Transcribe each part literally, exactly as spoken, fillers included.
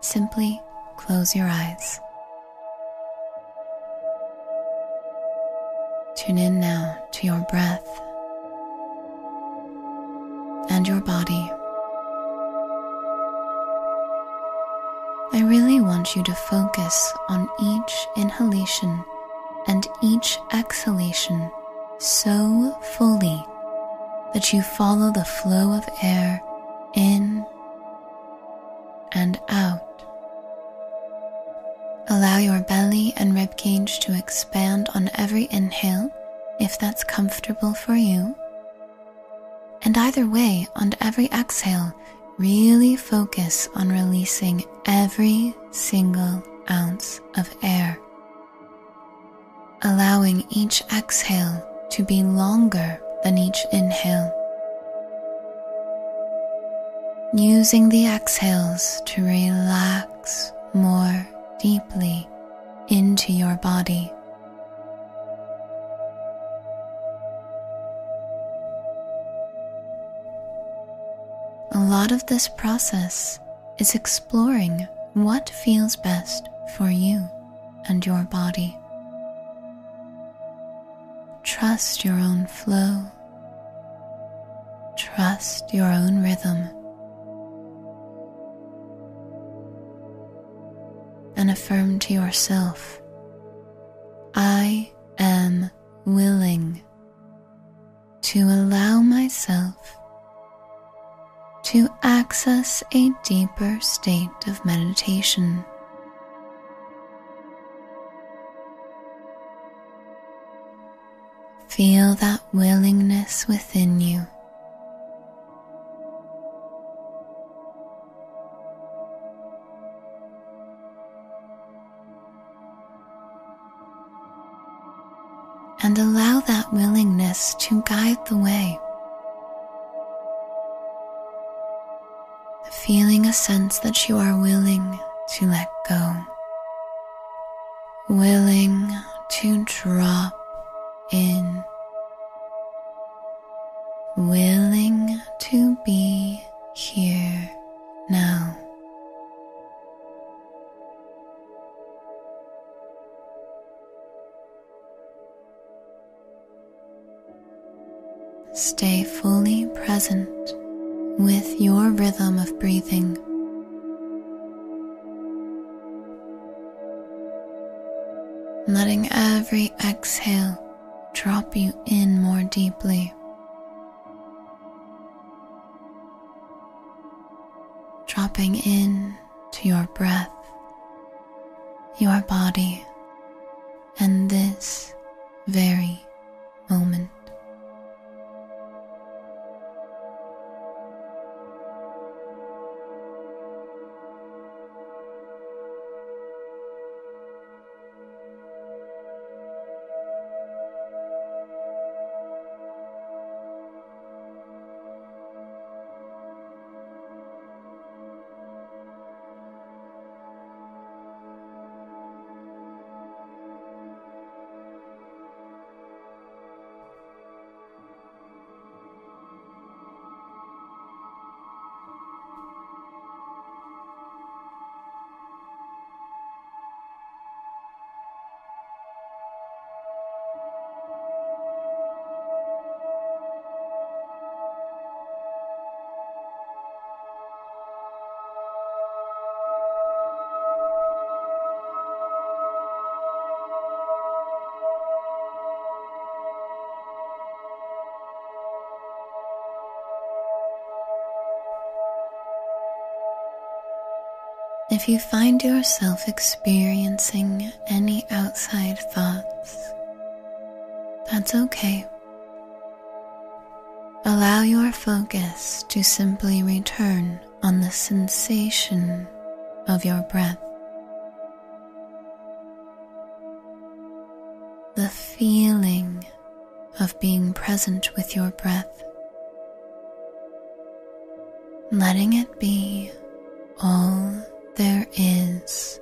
simply close your eyes. Tune in now to your breath and your body. I really want you to focus on each inhalation and each exhalation so fully that you follow the flow of air in and out. Allow your belly and ribcage to expand on every inhale if that's comfortable for you. And either way, on every exhale, really focus on releasing every single ounce of air, allowing each exhale to be longer than each inhale. Using the exhales to relax more deeply into your body. A lot of this process is exploring what feels best for you and your body. Trust your own flow. Trust your own rhythm. And affirm to yourself, I am willing to allow myself to access a deeper state of meditation. Feel that willingness within you. And allow that willingness to guide the way. Feeling a sense that you are willing to let go. Willing to drop in. Willing to be here now. Stay fully present with your rhythm of breathing. Letting every exhale drop you in more deeply. Dropping in to your breath, your body, and this very moment. If you find yourself experiencing any outside thoughts, that's okay. Allow your focus to simply return on the sensation of your breath. The feeling of being present with your breath. Letting it be all there is.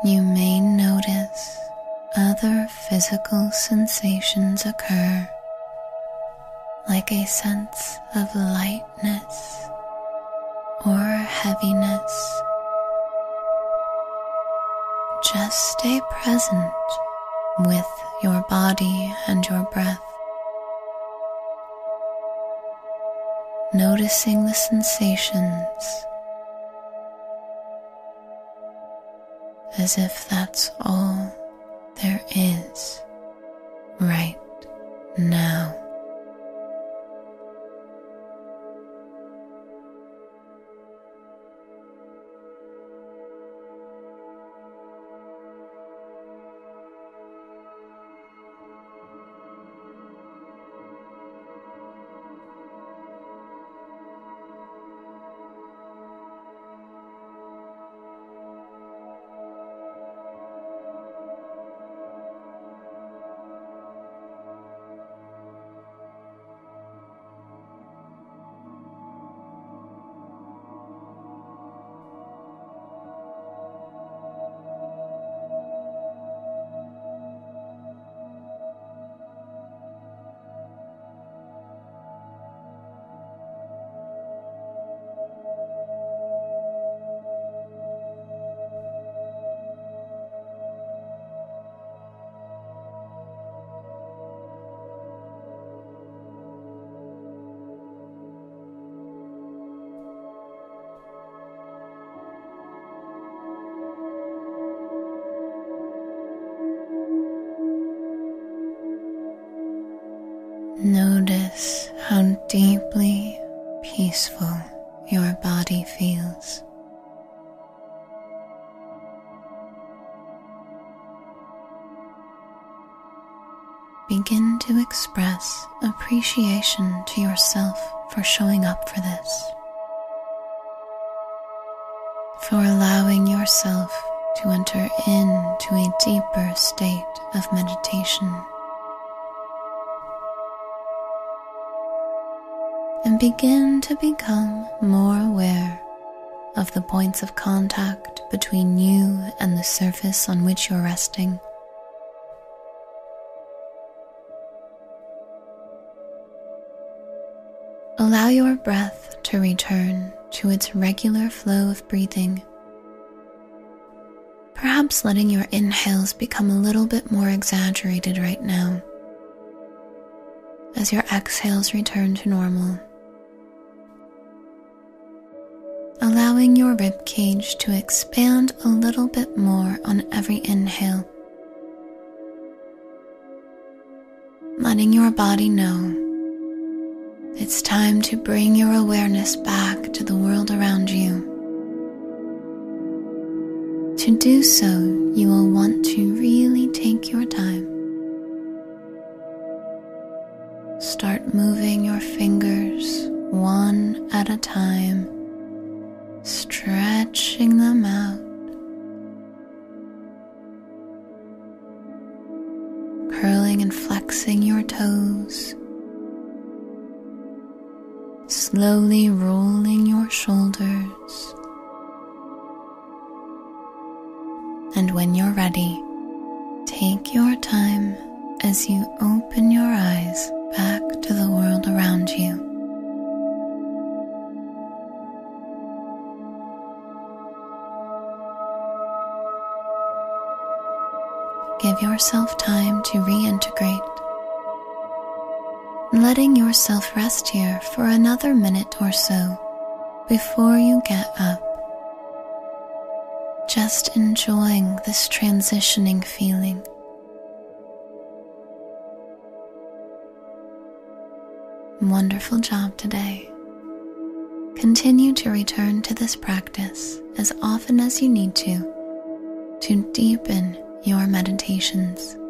you may notice other physical sensations occur, like a sense of lightness or heaviness. Just stay present with your body and your breath, noticing the sensations as if that's all there is right now. Notice how deeply peaceful your body feels. Begin to express appreciation to yourself for showing up for this, for allowing yourself to enter into a deeper state of meditation. And begin to become more aware of the points of contact between you and the surface on which you're resting. Allow your breath to return to its regular flow of breathing, perhaps letting your inhales become a little bit more exaggerated right now as your exhales return to normal. Allowing your rib cage to expand a little bit more on every inhale, letting your body know it's time to bring your awareness back to the world around you. To do so, you will want to really take your time. Start moving your fingers one at a time, stretching them out, curling and flexing your toes, slowly rolling your shoulders, and when you're ready, take your time as you open your eyes back to the world around you. Give yourself time to reintegrate, letting yourself rest here for another minute or so before you get up. Just enjoying this transitioning feeling. Wonderful job today. Continue to return to this practice as often as you need to, to deepen your meditations.